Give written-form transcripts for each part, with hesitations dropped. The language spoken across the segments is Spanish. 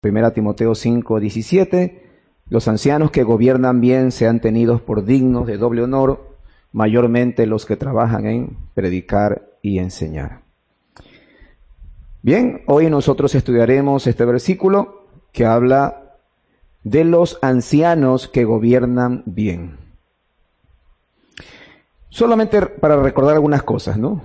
Primera Timoteo 5:17, los ancianos que gobiernan bien sean tenidos por dignos de doble honor, mayormente los que trabajan en predicar y enseñar. Bien, hoy nosotros estudiaremos este versículo que habla de los ancianos que gobiernan bien. Solamente para recordar algunas cosas, ¿no?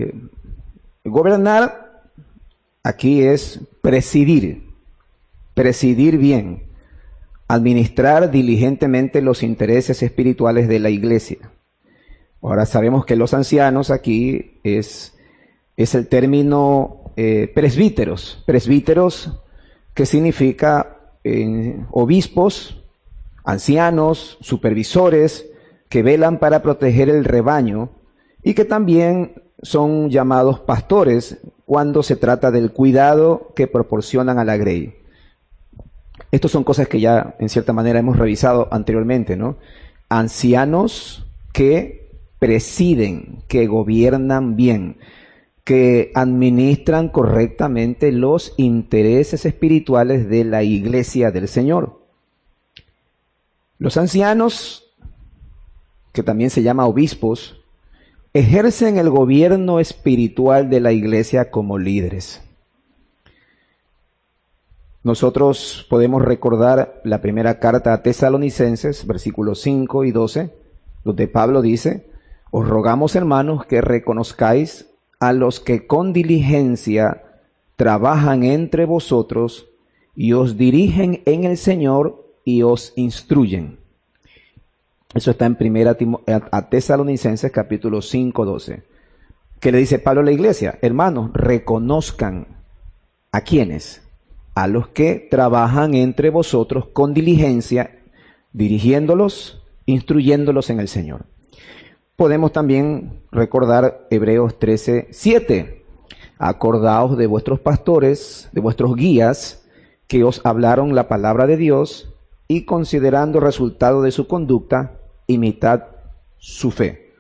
Gobernar aquí es presidir bien, administrar diligentemente los intereses espirituales de la iglesia. Ahora sabemos que los ancianos aquí es el término presbíteros, que significa obispos, ancianos, supervisores, que velan para proteger el rebaño y que también son llamados pastores cuando se trata del cuidado que proporcionan a la grey. Estas son cosas que ya en cierta manera hemos revisado anteriormente, ¿no? Ancianos que presiden, que gobiernan bien, que administran correctamente los intereses espirituales de la iglesia del Señor. Los ancianos, que también se llama obispos, ejercen el gobierno espiritual de la iglesia como líderes. Nosotros podemos recordar la primera carta a Tesalonicenses, versículos 5 y 12, donde Pablo dice: os rogamos, hermanos, que reconozcáis a los que con diligencia trabajan entre vosotros y os dirigen en el Señor y os instruyen. Eso está en primera a Tesalonicenses capítulo 5, 12. ¿Qué le dice Pablo a la iglesia? Hermanos, reconozcan ¿a quiénes? A los que trabajan entre vosotros con diligencia, dirigiéndolos, instruyéndolos en el Señor. Podemos también recordar Hebreos 13, 7. Acordaos de vuestros pastores, de vuestros guías, que os hablaron la palabra de Dios, y considerando el resultado de su conducta, imitad su fe.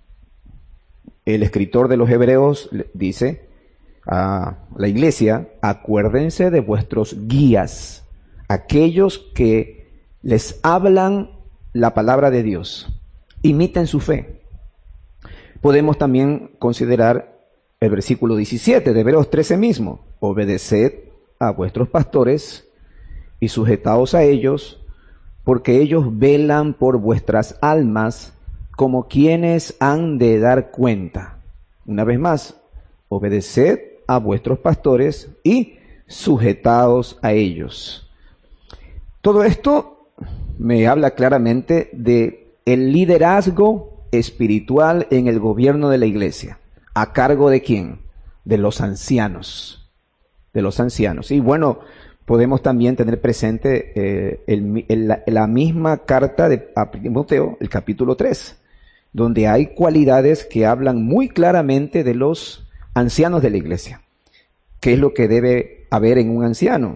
El escritor de los Hebreos dice a la iglesia: acuérdense de vuestros guías, aquellos que les hablan la palabra de Dios, imiten su fe. Podemos también considerar el versículo 17 de Hebreos 13 mismo: obedeced a vuestros pastores y sujetaos a ellos, porque ellos velan por vuestras almas como quienes han de dar cuenta. Una vez más, obedeced a vuestros pastores y sujetaos a ellos. Todo esto me habla claramente de el liderazgo espiritual en el gobierno de la iglesia. ¿A cargo de quién? De los ancianos. De los ancianos. Y bueno, podemos también tener presente la misma carta de Timoteo, el capítulo 3, donde hay cualidades que hablan muy claramente de los ancianos de la iglesia. ¿Qué es lo que debe haber en un anciano?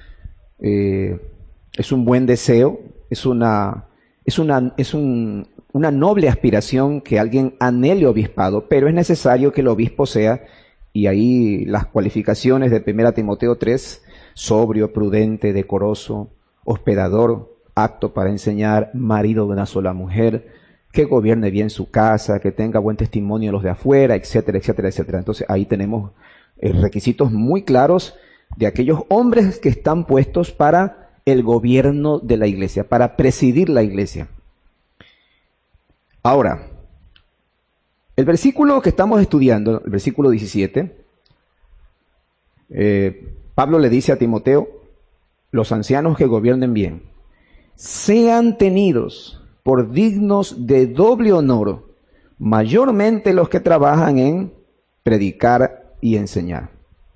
Es un buen deseo, es una noble aspiración que alguien anhele obispado, pero es necesario que el obispo sea, y ahí las cualificaciones de 1 Timoteo 3, sobrio, prudente, decoroso, hospedador, apto para enseñar, marido de una sola mujer, que gobierne bien su casa, que tenga buen testimonio de los de afuera, etcétera, etcétera, etcétera. Entonces ahí tenemos requisitos muy claros de aquellos hombres que están puestos para el gobierno de la iglesia, para presidir la iglesia. Ahora, el versículo que estamos estudiando, el versículo 17, Pablo le dice a Timoteo: los ancianos que gobiernen bien, sean tenidos por dignos de doble honor, mayormente los que trabajan en predicar y enseñar.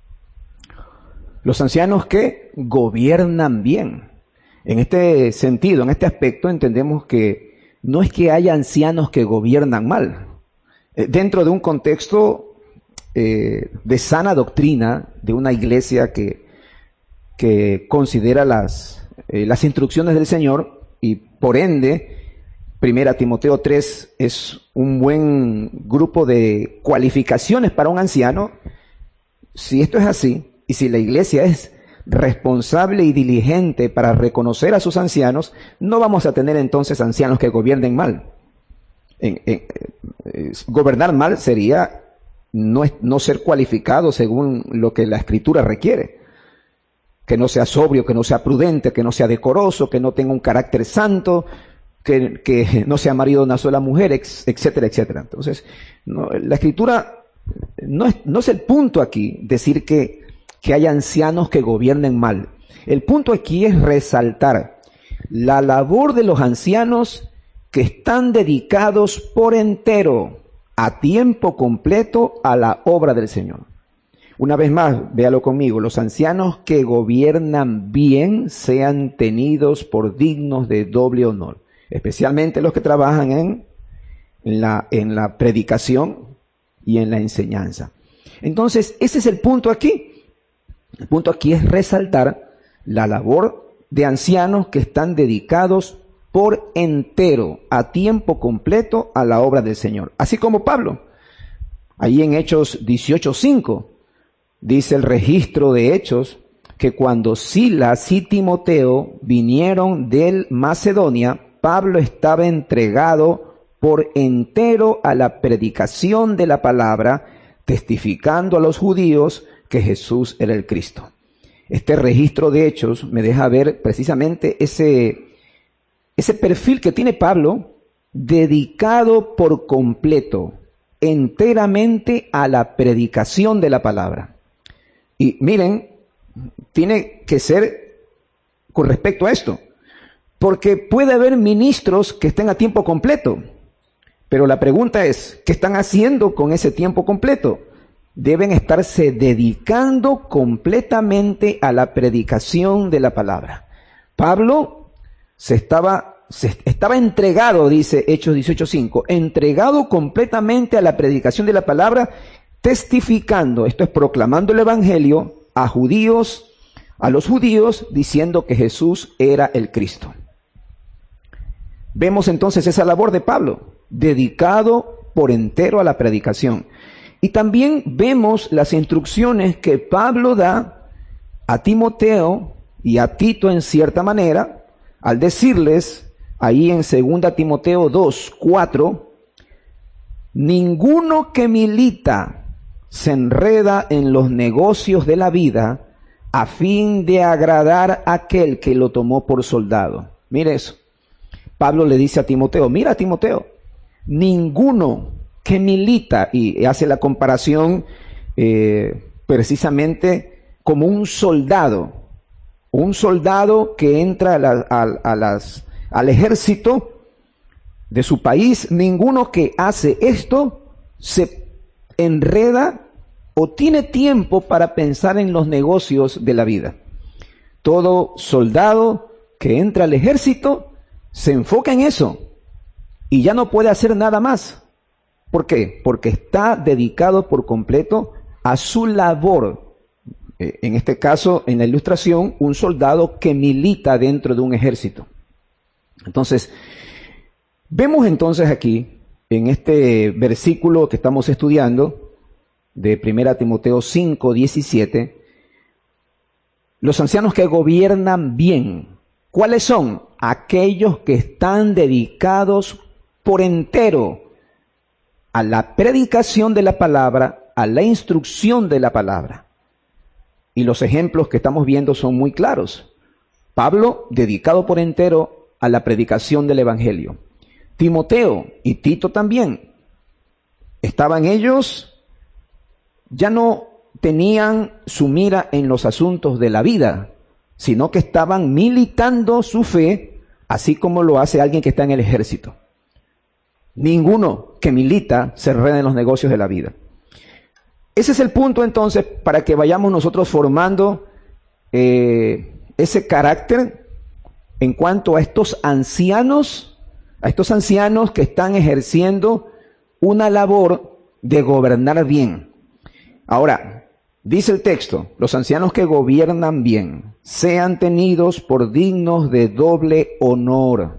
Los ancianos que gobiernan bien. En este sentido, en este aspecto, entendemos que no es que haya ancianos que gobiernan mal. Dentro de un contexto de sana doctrina, de una iglesia que considera las instrucciones del Señor, y por ende, 1 Timoteo 3 es un buen grupo de cualificaciones para un anciano. Si esto es así, y si la iglesia es responsable y diligente para reconocer a sus ancianos, no vamos a tener entonces ancianos que gobiernen mal. Gobernar mal sería no ser cualificado según lo que la Escritura requiere. Que no sea sobrio, que no sea prudente, que no sea decoroso, que no tenga un carácter santo, que no sea marido de una sola mujer, etcétera, etcétera. Entonces, la Escritura no es el punto aquí decir que hay ancianos que gobiernen mal. El punto aquí es resaltar la labor de los ancianos que están dedicados por entero, a tiempo completo, a la obra del Señor. Una vez más, véalo conmigo, los ancianos que gobiernan bien sean tenidos por dignos de doble honor, especialmente los que trabajan en la predicación y en la enseñanza. Entonces, ese es el punto aquí. El punto aquí es resaltar la labor de ancianos que están dedicados por entero, a tiempo completo, a la obra del Señor. Así como Pablo, ahí en Hechos 18:5, dice el registro de Hechos, que cuando Silas y Timoteo vinieron de Macedonia, Pablo estaba entregado por entero a la predicación de la palabra, testificando a los judíos que Jesús era el Cristo. Este registro de Hechos me deja ver precisamente ese perfil que tiene Pablo, dedicado por completo, enteramente a la predicación de la palabra. Y miren, tiene que ser con respecto a esto, porque puede haber ministros que estén a tiempo completo, pero la pregunta es, ¿qué están haciendo con ese tiempo completo? Deben estarse dedicando completamente a la predicación de la palabra. Pablo estaba entregado, dice Hechos 18:5, entregado completamente a la predicación de la palabra, testificando, esto es proclamando el evangelio a los judíos, diciendo que Jesús era el Cristo. Vemos entonces esa labor de Pablo, dedicado por entero a la predicación. Y también vemos las instrucciones que Pablo da a Timoteo y a Tito en cierta manera, al decirles ahí en 2 Timoteo 2:4, ninguno que milita se enreda en los negocios de la vida a fin de agradar a aquel que lo tomó por soldado. Mire eso. Pablo le dice a Timoteo, mira Timoteo, ninguno que milita, y hace la comparación precisamente como un soldado que entra al ejército de su país, ninguno que hace esto se enreda o tiene tiempo para pensar en los negocios de la vida. Todo soldado que entra al ejército se enfoca en eso y ya no puede hacer nada más. ¿Por qué? Porque está dedicado por completo a su labor. En este caso, en la ilustración, un soldado que milita dentro de un ejército. Entonces, vemos entonces aquí, en este versículo que estamos estudiando, de 1 Timoteo 5:17, los ancianos que gobiernan bien. ¿Cuáles son? Aquellos que están dedicados por entero a la predicación de la palabra, a la instrucción de la palabra. Y los ejemplos que estamos viendo son muy claros. Pablo, dedicado por entero a la predicación del evangelio. Timoteo y Tito también. Estaban ellos, ya no tenían su mira en los asuntos de la vida, sino que estaban militando su fe, así como lo hace alguien que está en el ejército. Ninguno que milita se enreda en los negocios de la vida. Ese es el punto entonces para que vayamos nosotros formando ese carácter en cuanto a estos ancianos que están ejerciendo una labor de gobernar bien. Ahora, dice el texto, los ancianos que gobiernan bien sean tenidos por dignos de doble honor.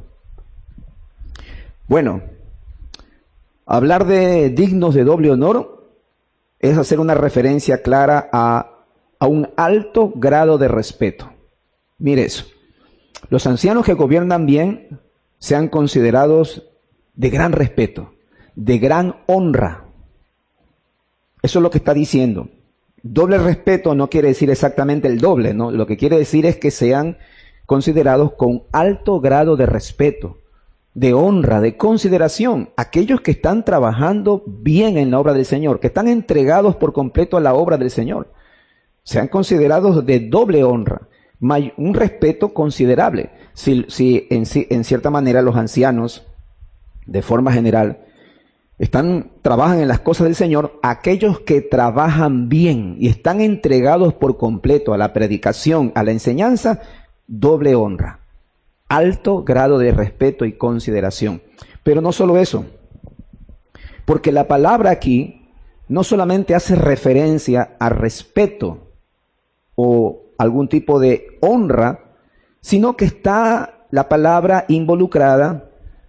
Bueno, hablar de dignos de doble honor es hacer una referencia clara a a un alto grado de respeto. Mire eso. Los ancianos que gobiernan bien sean considerados de gran respeto, de gran honra. Eso es lo que está diciendo. Doble respeto no quiere decir exactamente el doble, ¿no? Lo que quiere decir es que sean considerados con alto grado de respeto, de honra, de consideración. Aquellos que están trabajando bien en la obra del Señor, que están entregados por completo a la obra del Señor, sean considerados de doble honra, un respeto considerable. Si en cierta manera los ancianos, de forma general, trabajan en las cosas del Señor, aquellos que trabajan bien y están entregados por completo a la predicación, a la enseñanza, doble honra, alto grado de respeto y consideración. Pero no solo eso, porque la palabra aquí no solamente hace referencia a respeto o algún tipo de honra, sino que está la palabra involucrada,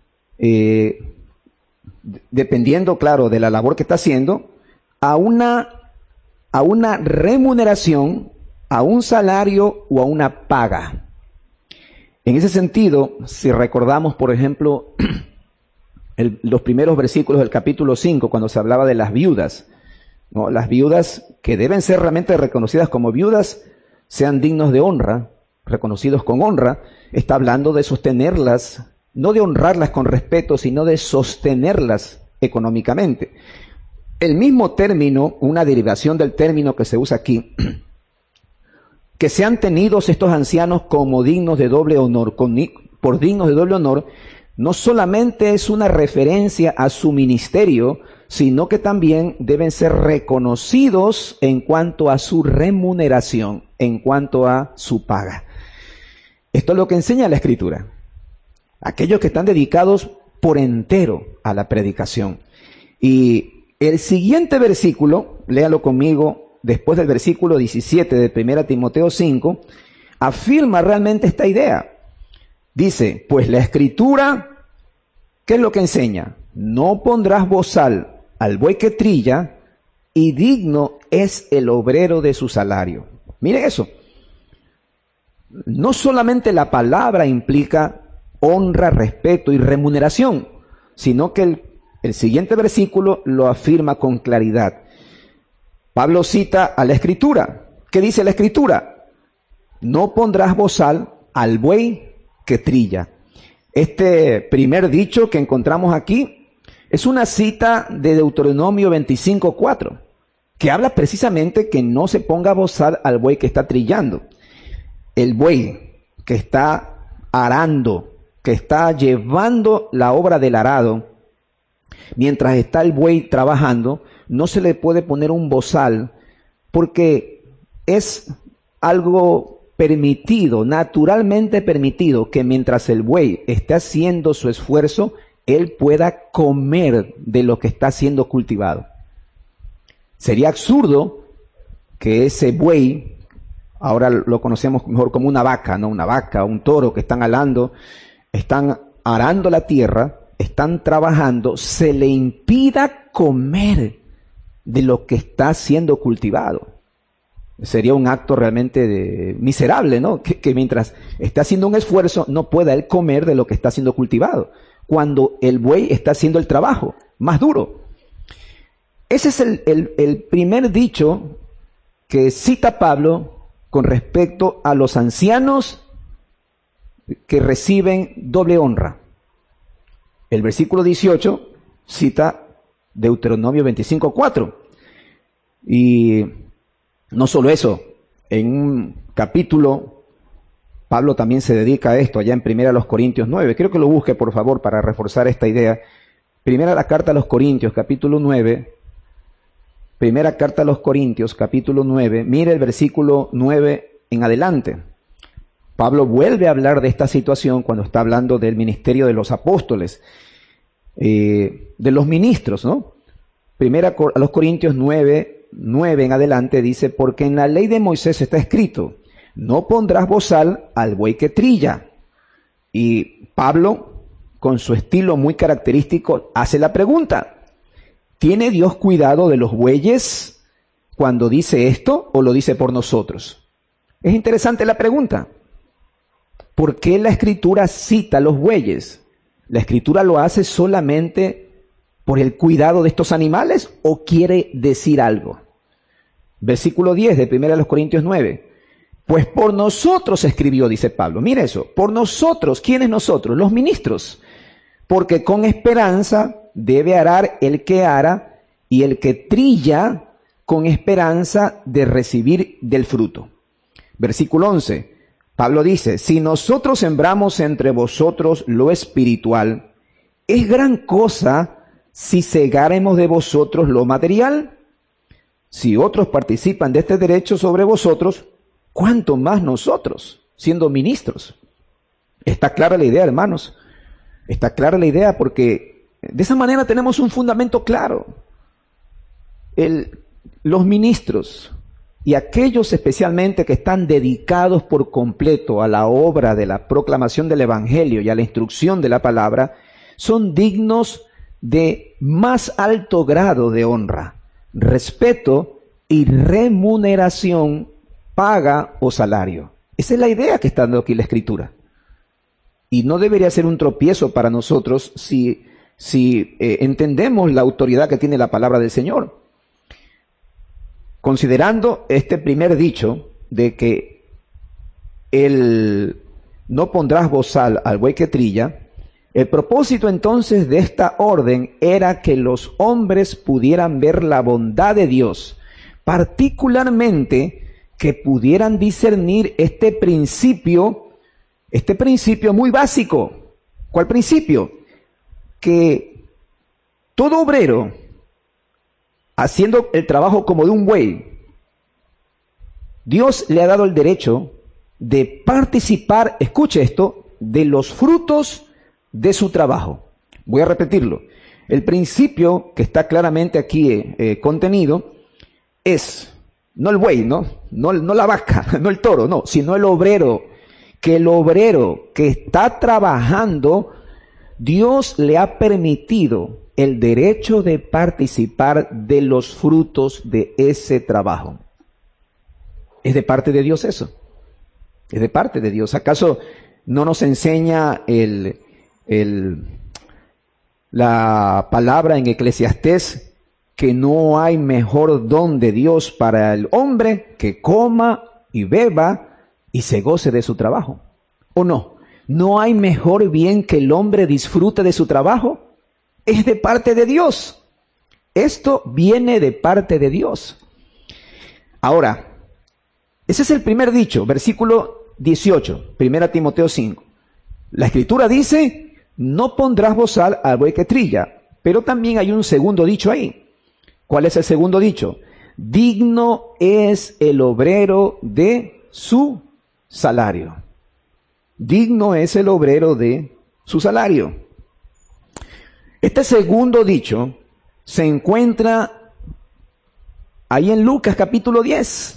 dependiendo, claro, de la labor que está haciendo, a una remuneración, a un salario o a una paga. En ese sentido, si recordamos, por ejemplo, los primeros versículos del capítulo 5, cuando se hablaba de las viudas, ¿no? Las viudas que deben ser realmente reconocidas como viudas, sean dignos de honra, reconocidos con honra, está hablando de sostenerlas, no de honrarlas con respeto, sino de sostenerlas económicamente. El mismo término, una derivación del término que se usa aquí, que sean tenidos estos ancianos como dignos de doble honor, por dignos de doble honor, no solamente es una referencia a su ministerio, sino que también deben ser reconocidos en cuanto a su remuneración, en cuanto a su paga. Esto es lo que enseña la Escritura. Aquellos que están dedicados por entero a la predicación. Y el siguiente versículo, léalo conmigo, después del versículo 17 de 1 Timoteo 5, afirma realmente esta idea. Dice, pues la Escritura, ¿qué es lo que enseña? No pondrás bozal al buey que trilla, y digno es el obrero de su salario. Mire eso. No solamente la palabra implica honra, respeto y remuneración, sino que el siguiente versículo lo afirma con claridad. Pablo cita a la Escritura. ¿Qué dice la Escritura? No pondrás bozal al buey que trilla. Este primer dicho que encontramos aquí es una cita de Deuteronomio 25:4, que habla precisamente que no se ponga bozal al buey que está trillando. El buey que está arando, que está llevando la obra del arado, mientras está el buey trabajando, no se le puede poner un bozal, porque es algo permitido, naturalmente permitido, que mientras el buey esté haciendo su esfuerzo, él pueda comer de lo que está siendo cultivado. Sería absurdo que ese buey, ahora lo conocemos mejor como una vaca, ¿no? Una vaca, un toro que están arando la tierra, están trabajando, se le impida comer de lo que está siendo cultivado. Sería un acto realmente miserable, ¿no? Que mientras está haciendo un esfuerzo no pueda él comer de lo que está siendo cultivado, cuando el buey está haciendo el trabajo más duro. Ese es el primer dicho que cita Pablo con respecto a los ancianos que reciben doble honra. El versículo 18 cita Deuteronomio 25:4. Y no solo eso, en un capítulo, Pablo también se dedica a esto, allá en 1 Corintios 9. Quiero que lo busque, por favor, para reforzar esta idea. Primera la carta a los Corintios, capítulo 9. Primera carta a los Corintios, capítulo 9. Mire el versículo 9 en adelante. Pablo vuelve a hablar de esta situación cuando está hablando del ministerio de los apóstoles, de los ministros, ¿no? Primera a los Corintios 9 en adelante dice, porque en la ley de Moisés está escrito, no pondrás bozal al buey que trilla. Y Pablo, con su estilo muy característico, hace la pregunta, ¿tiene Dios cuidado de los bueyes cuando dice esto o lo dice por nosotros? Es interesante la pregunta. ¿Por qué la Escritura cita los bueyes? ¿La Escritura lo hace solamente por el cuidado de estos animales o quiere decir algo? Versículo 10 de 1 Corintios 9. Pues por nosotros escribió, dice Pablo. Mira eso, por nosotros. ¿Quiénes nosotros? Los ministros. Porque con esperanza debe arar el que ara, y el que trilla con esperanza de recibir del fruto. Versículo 11. Pablo dice, si nosotros sembramos entre vosotros lo espiritual, es gran cosa si segáremos de vosotros lo material. Si otros participan de este derecho sobre vosotros, ¿cuánto más nosotros, siendo ministros? Está clara la idea, hermanos. Está clara la idea porque de esa manera tenemos un fundamento claro. Los ministros y aquellos especialmente que están dedicados por completo a la obra de la proclamación del Evangelio y a la instrucción de la palabra, son dignos de más alto grado de honra, respeto y remuneración, paga o salario. Esa es la idea que está dando aquí la Escritura. Y no debería ser un tropiezo para nosotros si entendemos la autoridad que tiene la palabra del Señor. Considerando este primer dicho de que no pondrás bozal al buey que trilla, el propósito entonces de esta orden era que los hombres pudieran ver la bondad de Dios, particularmente que pudieran discernir este principio muy básico. ¿Cuál principio? Que todo obrero, haciendo el trabajo como de un buey, Dios le ha dado el derecho de participar, escuche esto, de los frutos de su trabajo. Voy a repetirlo. El principio que está claramente aquí contenido es, no el buey, no la vaca, no el toro, no, sino el obrero. Que el obrero que está trabajando, Dios le ha permitido el derecho de participar de los frutos de ese trabajo. ¿Es de parte de Dios eso? Es de parte de Dios. ¿Acaso no nos enseña la palabra en Eclesiastés que no hay mejor don de Dios para el hombre que coma y beba y se goce de su trabajo? ¿O no? ¿No hay mejor bien que el hombre disfrute de su trabajo? Es de parte de Dios. Esto viene de parte de Dios. Ahora, ese es el primer dicho, versículo 18, 1 Timoteo 5. La Escritura dice, no pondrás bozal al buey que trilla, pero también hay un segundo dicho ahí. ¿Cuál es el segundo dicho? Digno es el obrero de su salario. Digno es el obrero de su salario. Este segundo dicho se encuentra ahí en Lucas capítulo 10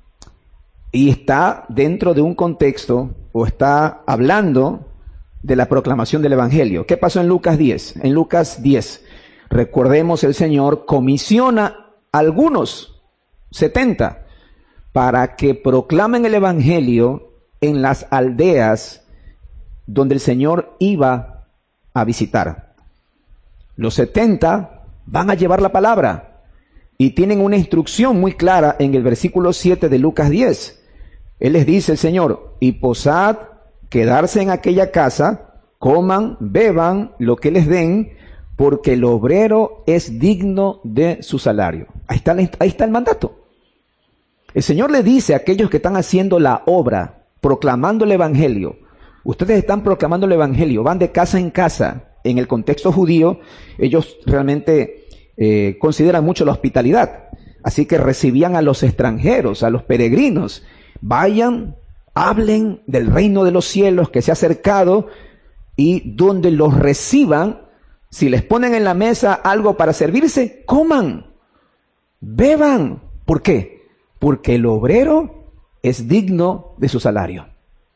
y está dentro de un contexto o está hablando de la proclamación del Evangelio. ¿Qué pasó en Lucas 10? En Lucas 10, recordemos, el Señor comisiona a algunos, 70, para que proclamen el Evangelio en las aldeas donde el Señor iba a visitar. Los 70 van a llevar la palabra y tienen una instrucción muy clara en el versículo 7 de Lucas 10. Él les dice, el Señor, y posad, quedarse en aquella casa, coman, beban lo que les den, porque el obrero es digno de su salario. Ahí está el mandato. El Señor le dice a aquellos que están haciendo la obra, proclamando el Evangelio, ustedes están proclamando el Evangelio, van de casa en casa. En el contexto judío, ellos realmente consideran mucho la hospitalidad. Así que recibían a los extranjeros, a los peregrinos. Vayan, hablen del reino de los cielos que se ha acercado, y donde los reciban, si les ponen en la mesa algo para servirse, coman, beban. ¿Por qué? Porque el obrero es digno de su salario.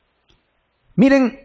Miren,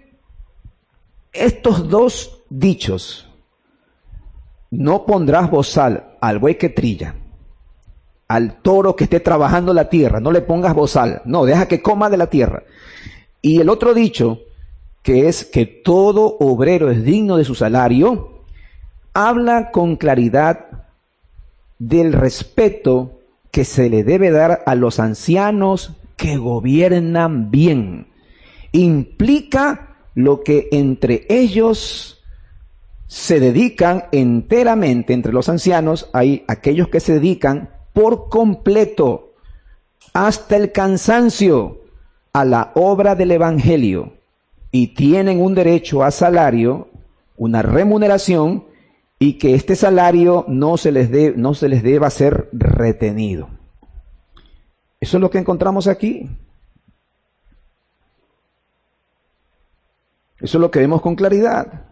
estos dos dichos, no pondrás bozal al buey que trilla, al toro que esté trabajando la tierra, no le pongas bozal, no, deja que coma de la tierra. Y el otro dicho, que es que todo obrero es digno de su salario, habla con claridad del respeto que se le debe dar a los ancianos que gobiernan bien. Implica lo que entre ellos se dedican enteramente, entre los ancianos hay aquellos que se dedican por completo, hasta el cansancio, a la obra del Evangelio, y tienen un derecho a salario, una remuneración, y que este salario no se les deba ser retenido. Eso es lo que encontramos aquí. Eso es lo que vemos con claridad.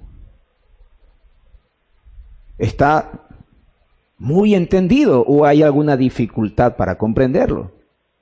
¿Está muy entendido o hay alguna dificultad para comprenderlo?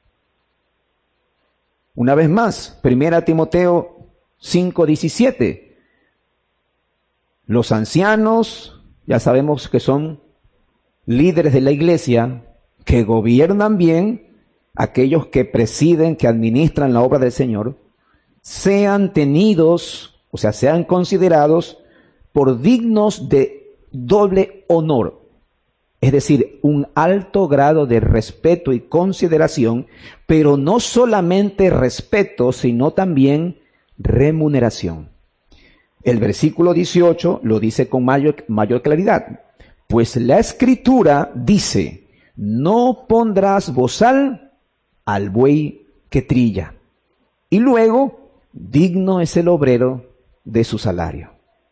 Una vez más, 1 Timoteo 5:17. Los ancianos, ya sabemos que son líderes de la iglesia, que gobiernan bien, aquellos que presiden, que administran la obra del Señor, sean tenidos, o sea, sean considerados por dignos de doble honor. Es decir, un alto grado de respeto y consideración, pero no solamente respeto, sino también remuneración. El versículo 18 lo dice con mayor claridad. Pues la Escritura dice, no pondrás bozal al buey que trilla. Y luego, digno es el obrero de su salario.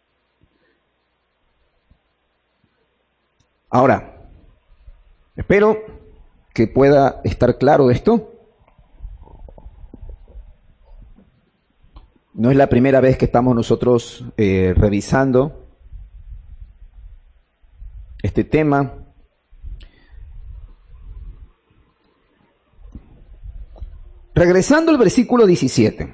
Ahora, espero que pueda estar claro esto. No es la primera vez que estamos nosotros revisando este tema. Regresando al versículo 17.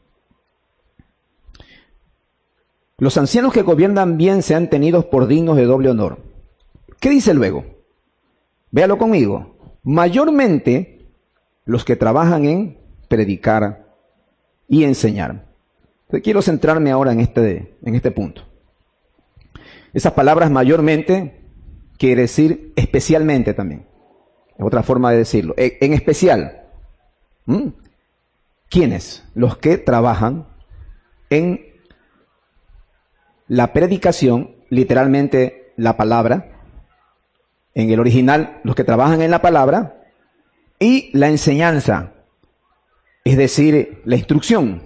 Los ancianos que gobiernan bien sean tenidos por dignos de doble honor. ¿Qué dice luego? Véalo conmigo. Mayormente los que trabajan en predicar y enseñar. Entonces, quiero centrarme ahora en este punto. Esas palabras mayormente quiere decir especialmente también. Es otra forma de decirlo. En especial. ¿Quiénes? Los que trabajan en la predicación, literalmente la palabra. En el original, los que trabajan en la palabra y la enseñanza, es decir, la instrucción.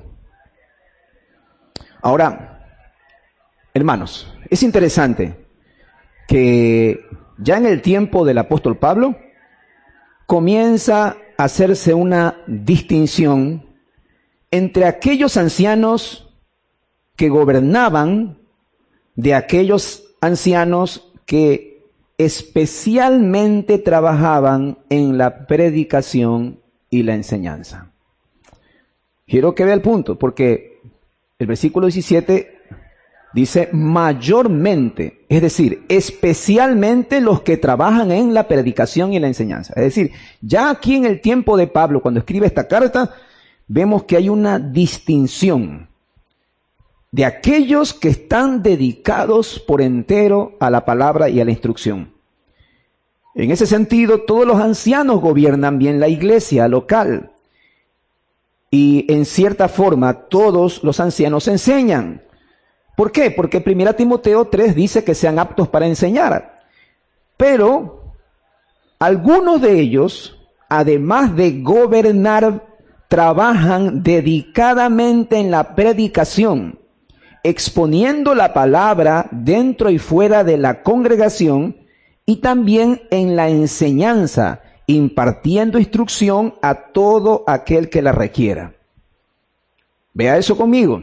Ahora, hermanos, es interesante que ya en el tiempo del apóstol Pablo comienza a hacerse una distinción entre aquellos ancianos que gobernaban de aquellos ancianos que especialmente trabajaban en la predicación y la enseñanza. Quiero que vea el punto, porque el versículo 17 dice mayormente, es decir, especialmente los que trabajan en la predicación y la enseñanza. Es decir, ya aquí en el tiempo de Pablo, cuando escribe esta carta, vemos que hay una distinción de aquellos que están dedicados por entero a la palabra y a la instrucción. En ese sentido, todos los ancianos gobiernan bien la iglesia local. Y en cierta forma, todos los ancianos enseñan. ¿Por qué? Porque 1 Timoteo 3 dice que sean aptos para enseñar. Pero algunos de ellos, además de gobernar, trabajan dedicadamente en la predicación, exponiendo la palabra dentro y fuera de la congregación y también en la enseñanza, impartiendo instrucción a todo aquel que la requiera. Vea eso conmigo.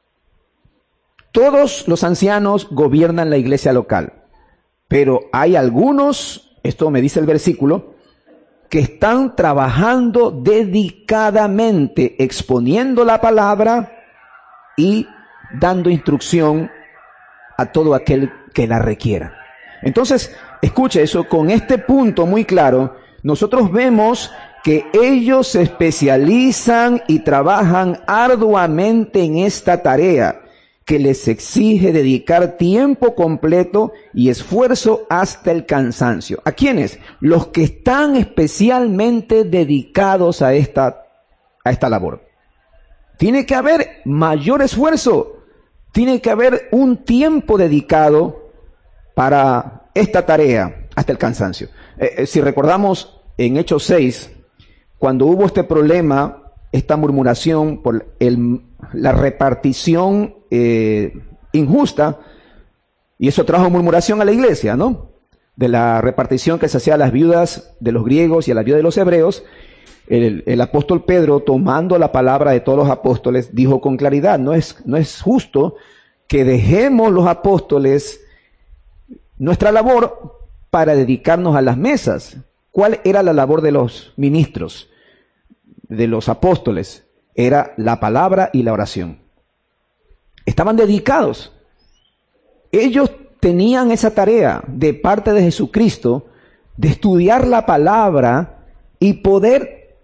Todos los ancianos gobiernan la iglesia local, pero hay algunos, esto me dice el versículo, que están trabajando dedicadamente, exponiendo la palabra y dando instrucción a todo aquel que la requiera. Entonces, escuche eso, con este punto muy claro, nosotros vemos que ellos se especializan y trabajan arduamente en esta tarea que les exige dedicar tiempo completo y esfuerzo hasta el cansancio. ¿A quiénes? Los que están especialmente dedicados a esta labor. Tiene que haber mayor esfuerzo, tiene que haber un tiempo dedicado para esta tarea hasta el cansancio. Si recordamos en Hechos 6, cuando hubo este problema, esta murmuración por la repartición injusta, y eso trajo murmuración a la iglesia, ¿no? De la repartición que se hacía a las viudas de los griegos y a las viudas de los hebreos, el apóstol Pedro, tomando la palabra de todos los apóstoles, dijo con claridad, no es justo que dejemos los apóstoles nuestra labor para dedicarnos a las mesas. ¿Cuál era la labor de los ministros, de los apóstoles? Era la palabra y la oración. Estaban dedicados. Ellos tenían esa tarea de parte de Jesucristo de estudiar la palabra y poder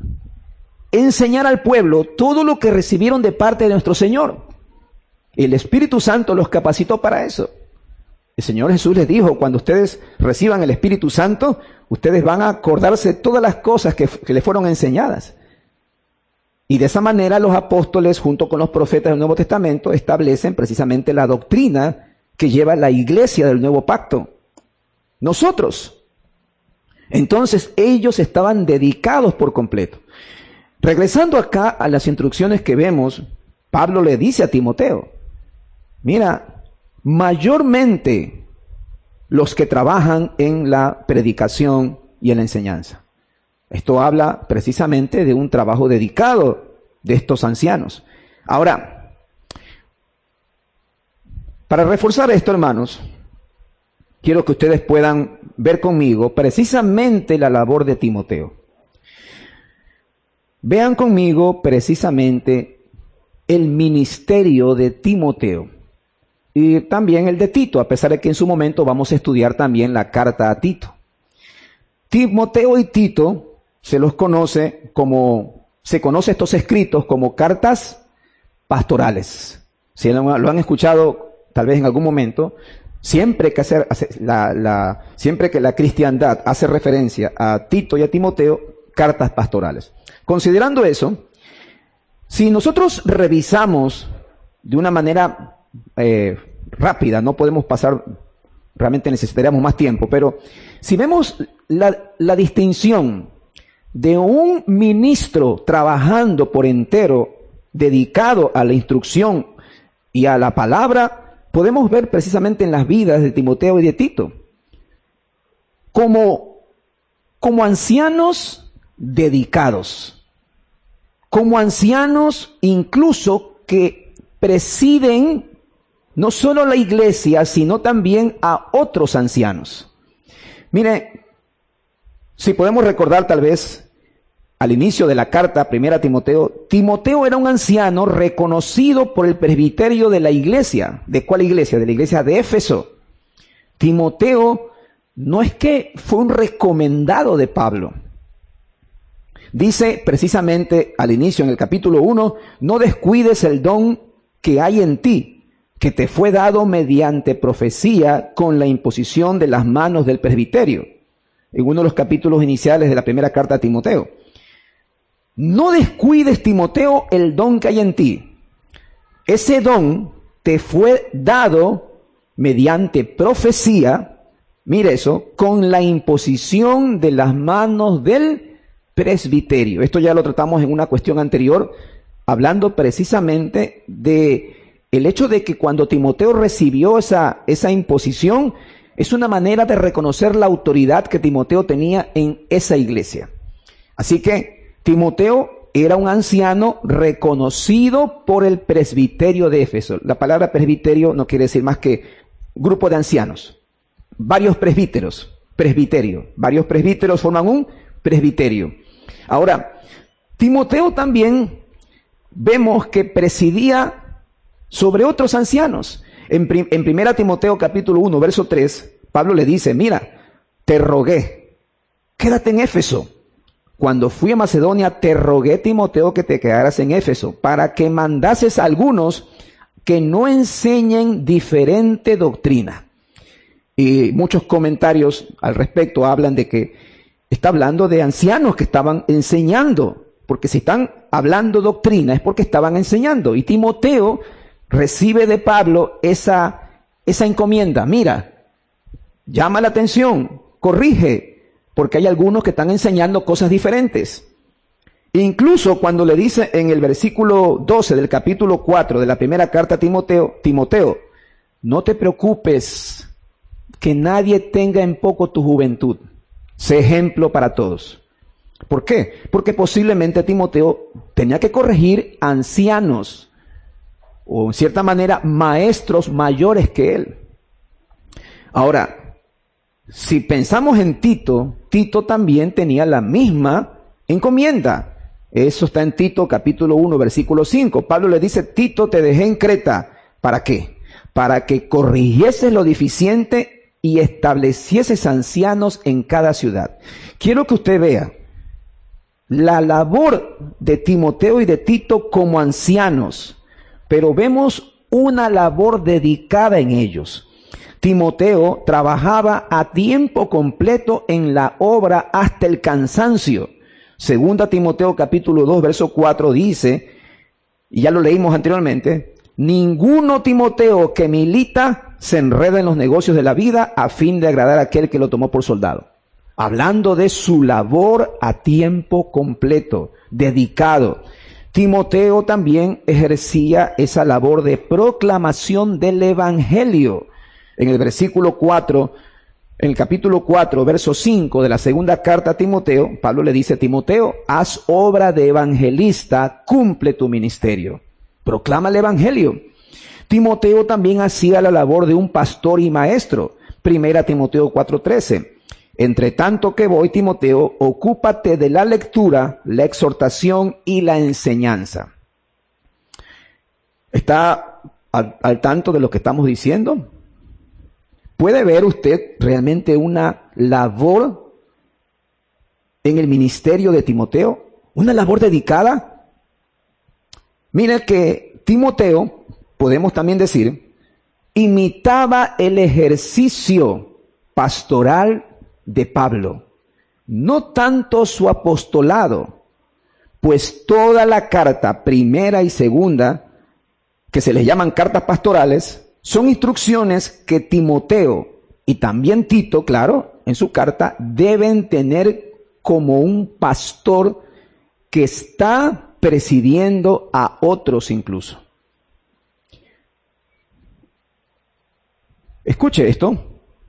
enseñar al pueblo todo lo que recibieron de parte de nuestro Señor. El Espíritu Santo los capacitó para eso. El Señor Jesús les dijo, cuando ustedes reciban el Espíritu Santo, ustedes van a acordarse de todas las cosas que les fueron enseñadas. Y de esa manera los apóstoles, junto con los profetas del Nuevo Testamento, establecen precisamente la doctrina que lleva la iglesia del Nuevo Pacto. Nosotros. Entonces ellos estaban dedicados por completo. Regresando acá a las instrucciones que vemos, Pablo le dice a Timoteo, mira, mayormente los que trabajan en la predicación y en la enseñanza. Esto habla precisamente de un trabajo dedicado de estos ancianos. Ahora, para reforzar esto, hermanos, quiero que ustedes puedan ver conmigo precisamente la labor de Timoteo. Vean conmigo precisamente el ministerio de Timoteo y también el de Tito, a pesar de que en su momento vamos a estudiar también la carta a Tito. Timoteo y Tito se conoce estos escritos como cartas pastorales. Si lo han escuchado tal vez en algún momento, siempre que la cristiandad hace referencia a Tito y a Timoteo, cartas pastorales. Considerando eso, si nosotros revisamos de una manera rápida, no podemos pasar, realmente necesitaríamos más tiempo, pero si vemos la distinción de un ministro trabajando por entero, dedicado a la instrucción y a la palabra, podemos ver precisamente en las vidas de Timoteo y de Tito, como ancianos dedicados, como ancianos incluso que presiden no solo la iglesia, sino también a otros ancianos. Mire, si podemos recordar tal vez al inicio de la carta primera a Timoteo, Timoteo era un anciano reconocido por el presbiterio de la iglesia. ¿De cuál iglesia? De la iglesia de Éfeso. Timoteo no es que fue un recomendado de Pablo. Dice precisamente al inicio en el capítulo 1, no descuides el don que hay en ti, que te fue dado mediante profecía con la imposición de las manos del presbiterio. En uno de los capítulos iniciales de la primera carta a Timoteo. No descuides, Timoteo, el don que hay en ti. Ese don te fue dado mediante profecía, mire eso, con la imposición de las manos del presbiterio. Esto ya lo tratamos en una cuestión anterior, hablando precisamente de el hecho de que cuando Timoteo recibió esa imposición, es una manera de reconocer la autoridad que Timoteo tenía en esa iglesia. Así que Timoteo era un anciano reconocido por el presbiterio de Éfeso. La palabra presbiterio no quiere decir más que grupo de ancianos. Varios presbíteros, presbiterio. Varios presbíteros forman un presbiterio. Ahora, Timoteo también vemos que presidía sobre otros ancianos. En 1 Timoteo capítulo 1, verso 3, Pablo le dice, mira, te rogué quédate en Éfeso. Cuando fui a Macedonia, te rogué, Timoteo, que te quedaras en Éfeso, para que mandases a algunos que no enseñen diferente doctrina. Y muchos comentarios al respecto hablan de que está hablando de ancianos que estaban enseñando, porque si están hablando doctrina es porque estaban enseñando. Y Timoteo recibe de Pablo esa encomienda. Mira, llama la atención, corrige, porque hay algunos que están enseñando cosas diferentes. Incluso cuando le dice en el versículo 12 del capítulo 4 de la primera carta a Timoteo, Timoteo, no te preocupes que nadie tenga en poco tu juventud. Sé ejemplo para todos. ¿Por qué? Porque posiblemente Timoteo tenía que corregir ancianos, o en cierta manera maestros mayores que él. Ahora, si pensamos en Tito, Tito también tenía la misma encomienda. Eso está en Tito capítulo 1, versículo 5. Pablo le dice, Tito, te dejé en Creta. ¿Para qué? Para que corrigieses lo deficiente y establecieses ancianos en cada ciudad. Quiero que usted vea la labor de Timoteo y de Tito como ancianos, pero vemos una labor dedicada en ellos. Timoteo trabajaba a tiempo completo en la obra hasta el cansancio. Segunda Timoteo capítulo 2, verso 4 dice, y ya lo leímos anteriormente, ninguno Timoteo que milita se enreda en los negocios de la vida a fin de agradar a aquel que lo tomó por soldado. Hablando de su labor a tiempo completo, dedicado. Timoteo también ejercía esa labor de proclamación del evangelio. En el versículo 4, en el capítulo 4, verso 5 de la segunda carta a Timoteo, Pablo le dice, Timoteo, haz obra de evangelista, cumple tu ministerio. Proclama el evangelio. Timoteo también hacía la labor de un pastor y maestro. Primera Timoteo 4:13. Entre tanto que voy, Timoteo, ocúpate de la lectura, la exhortación y la enseñanza. ¿Está al tanto de lo que estamos diciendo? ¿Puede ver usted realmente una labor en el ministerio de Timoteo? ¿Una labor dedicada? Mire que Timoteo, podemos también decir, imitaba el ejercicio pastoral de Pablo, no tanto su apostolado, pues toda la carta primera y segunda, que se les llaman cartas pastorales, son instrucciones que Timoteo y también Tito, claro, en su carta, deben tener como un pastor que está presidiendo a otros incluso. Escuche esto.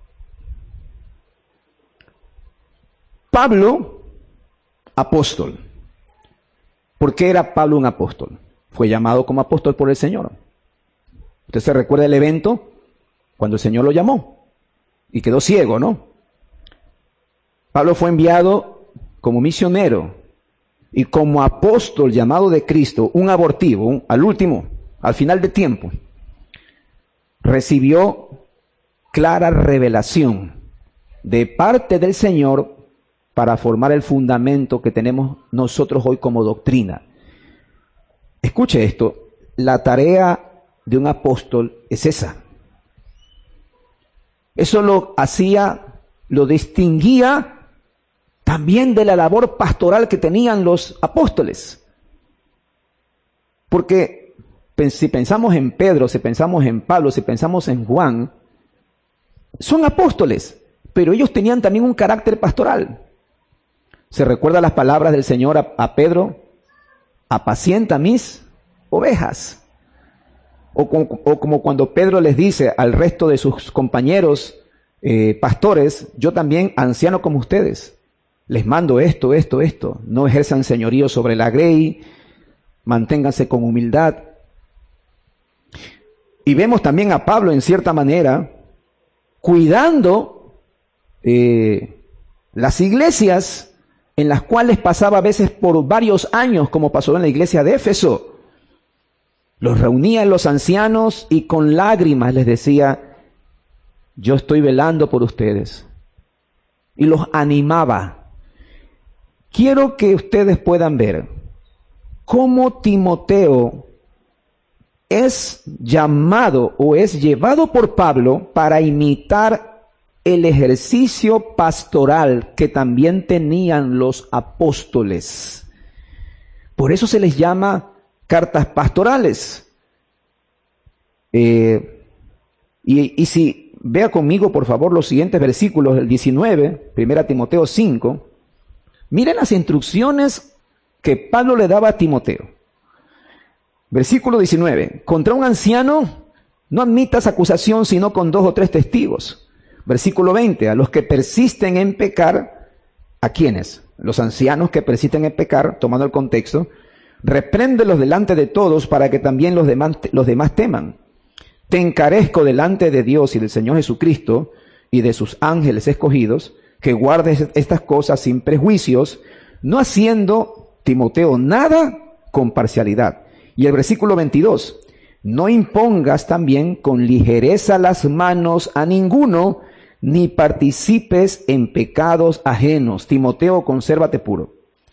Pablo, apóstol. ¿Por qué era Pablo un apóstol? Fue llamado como apóstol por el Señor. Usted se recuerda el evento cuando el Señor lo llamó y quedó ciego, ¿no? Pablo fue enviado como misionero y como apóstol llamado de Cristo, un abortivo, al último, al final de tiempo. Recibió clara revelación de parte del Señor para formar el fundamento que tenemos nosotros hoy como doctrina. Escuche esto, la tarea de un apóstol es esa. Eso lo hacía, lo distinguía también de la labor pastoral que tenían los apóstoles. Porque si pensamos en Pedro, si pensamos en Pablo, si pensamos en Juan, son apóstoles, pero ellos tenían también un carácter pastoral. ¿Se recuerda las palabras del Señor a Pedro? Apacienta mis ovejas. O como cuando Pedro les dice al resto de sus compañeros pastores, yo también, anciano como ustedes, les mando esto. No ejerzan señorío sobre la grey, manténganse con humildad. Y vemos también a Pablo en cierta manera cuidando las iglesias en las cuales pasaba a veces por varios años, como pasó en la iglesia de Éfeso. Los reunía en los ancianos y con lágrimas les decía, yo estoy velando por ustedes. Y los animaba. quiero que ustedes puedan ver cómo Timoteo es llamado o es llevado por Pablo para imitar el ejercicio pastoral que también tenían los apóstoles. Por eso se les llama cartas pastorales. Y si vea conmigo, por favor, los siguientes versículos del 19, 1 Timoteo 5, miren las instrucciones que Pablo le daba a Timoteo. Versículo 19, contra un anciano no admitas acusación sino con 2 o 3 testigos. Versículo 20, a los que persisten en pecar, ¿a quiénes? Los ancianos que persisten en pecar, tomando el contexto, repréndelos delante de todos para que también los demás teman. Te encarezco delante de Dios y del Señor Jesucristo y de sus ángeles escogidos, que guardes estas cosas sin prejuicios, no haciendo, Timoteo, nada con parcialidad. Y el versículo 22, no impongas también con ligereza las manos a ninguno, ni participes en pecados ajenos. Timoteo, consérvate puro.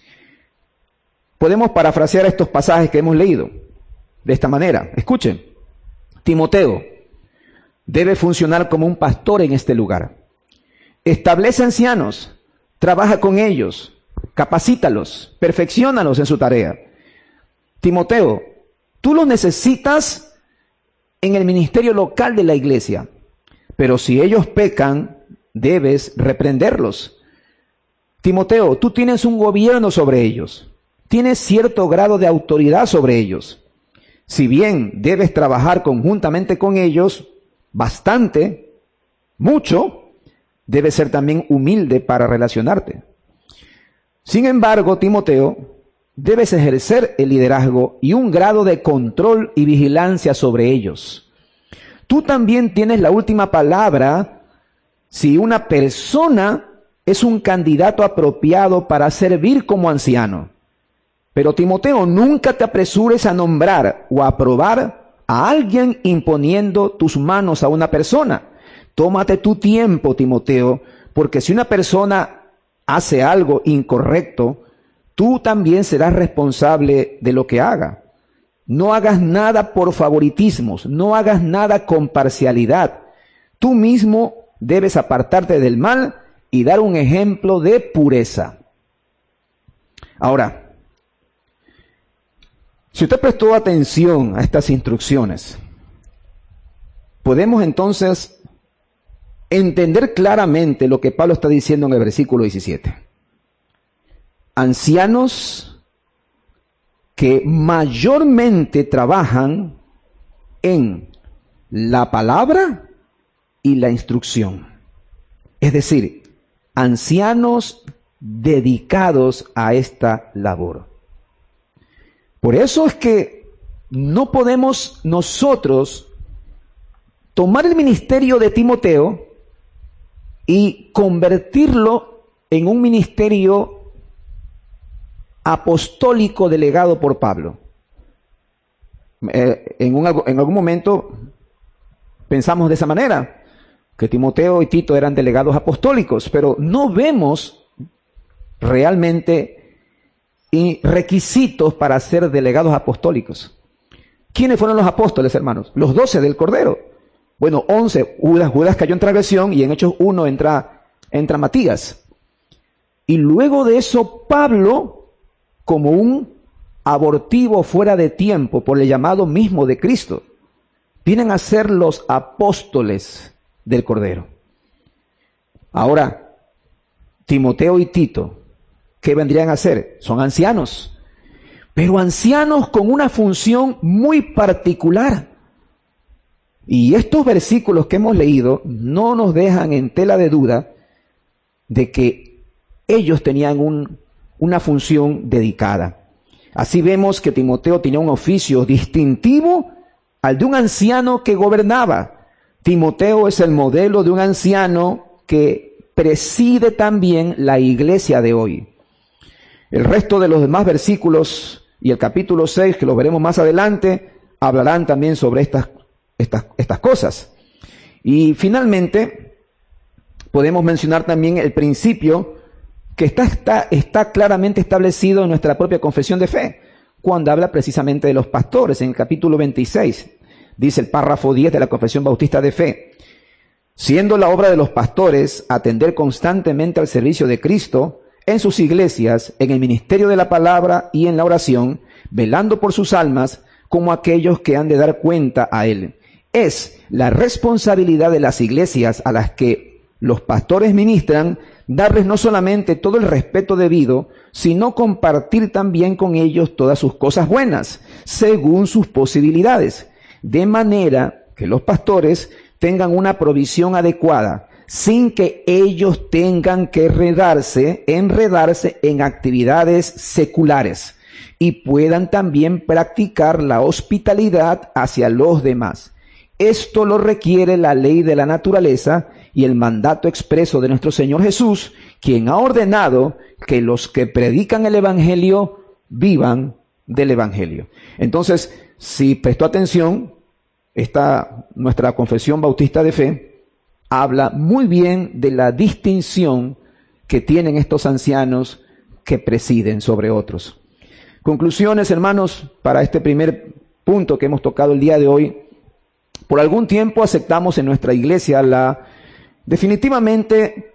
Podemos parafrasear estos pasajes que hemos leído de esta manera. Escuchen, Timoteo debe funcionar como un pastor en este lugar. Establece ancianos, trabaja con ellos, capacítalos, perfecciónalos en su tarea. Timoteo, tú los necesitas en el ministerio local de la iglesia, pero si ellos pecan, debes reprenderlos. Timoteo, tú tienes un gobierno sobre ellos, tienes cierto grado de autoridad sobre ellos. Si bien debes trabajar conjuntamente con ellos, bastante, mucho, debes ser también humilde para relacionarte. Sin embargo, Timoteo, debes ejercer el liderazgo y un grado de control y vigilancia sobre ellos. Tú también tienes la última palabra si una persona es un candidato apropiado para servir como anciano. Pero Timoteo, nunca te apresures a nombrar o a aprobar a alguien imponiendo tus manos a una persona. Tómate tu tiempo, Timoteo, porque si una persona hace algo incorrecto, tú también serás responsable de lo que haga. No hagas nada por favoritismos, no hagas nada con parcialidad. Tú mismo debes apartarte del mal y dar un ejemplo de pureza. Ahora, si usted prestó atención a estas instrucciones, podemos entonces entender claramente lo que Pablo está diciendo en el versículo 17. Ancianos que mayormente trabajan en la palabra y la instrucción. Es decir, ancianos dedicados a esta labor. Por eso es que no podemos nosotros tomar el ministerio de Timoteo y convertirlo en un ministerio apostólico delegado por Pablo. En algún momento pensamos de esa manera, que Timoteo y Tito eran delegados apostólicos, pero no vemos realmente requisitos para ser delegados apostólicos. ¿Quiénes fueron los apóstoles, hermanos? Los 12 del Cordero. Bueno, 11, Judas cayó en transgresión y en Hechos 1 entra Matías. Y luego de eso, Pablo, como un abortivo fuera de tiempo por el llamado mismo de Cristo, vienen a ser los apóstoles del Cordero. Ahora, Timoteo y Tito, ¿qué vendrían a hacer? Son ancianos, pero ancianos con una función muy particular. Y estos versículos que hemos leído no nos dejan en tela de duda de que ellos tenían una función dedicada. Así vemos que Timoteo tenía un oficio distintivo al de un anciano que gobernaba. Timoteo es el modelo de un anciano que preside también la iglesia de hoy. El resto de los demás versículos y el capítulo 6, que los veremos más adelante, hablarán también sobre estas cosas. Y finalmente, podemos mencionar también el principio que está claramente establecido en nuestra propia confesión de fe, cuando habla precisamente de los pastores. En el capítulo 26, dice el párrafo 10 de la Confesión Bautista de Fe: siendo la obra de los pastores atender constantemente al servicio de Cristo en sus iglesias, en el ministerio de la palabra y en la oración, velando por sus almas como aquellos que han de dar cuenta a Él. Es la responsabilidad de las iglesias a las que los pastores ministran darles no solamente todo el respeto debido, sino compartir también con ellos todas sus cosas buenas, según sus posibilidades, de manera que los pastores tengan una provisión adecuada, sin que ellos tengan que enredarse en actividades seculares, y puedan también practicar la hospitalidad hacia los demás. Esto lo requiere la ley de la naturaleza y el mandato expreso de nuestro Señor Jesús, quien ha ordenado que los que predican el Evangelio vivan del Evangelio. Entonces, si prestó atención, nuestra Confesión Bautista de Fe habla muy bien de la distinción que tienen estos ancianos que presiden sobre otros. Conclusiones, hermanos, para este primer punto que hemos tocado el día de hoy. Por algún tiempo aceptamos en nuestra iglesia definitivamente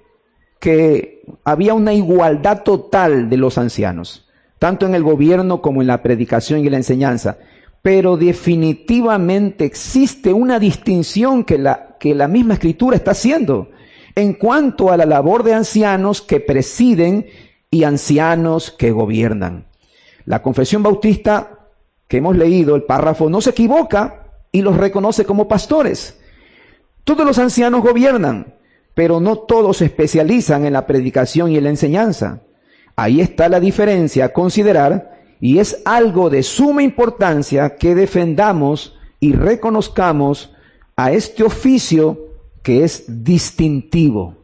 que había una igualdad total de los ancianos, tanto en el gobierno como en la predicación y la enseñanza. Pero definitivamente existe una distinción que la misma Escritura está haciendo en cuanto a la labor de ancianos que presiden y ancianos que gobiernan. La Confesión Bautista que hemos leído, el párrafo, no se equivoca y los reconoce como pastores. Todos los ancianos gobiernan, pero no todos se especializan en la predicación y en la enseñanza. Ahí está la diferencia a considerar, y es algo de suma importancia que defendamos y reconozcamos a este oficio que es distintivo.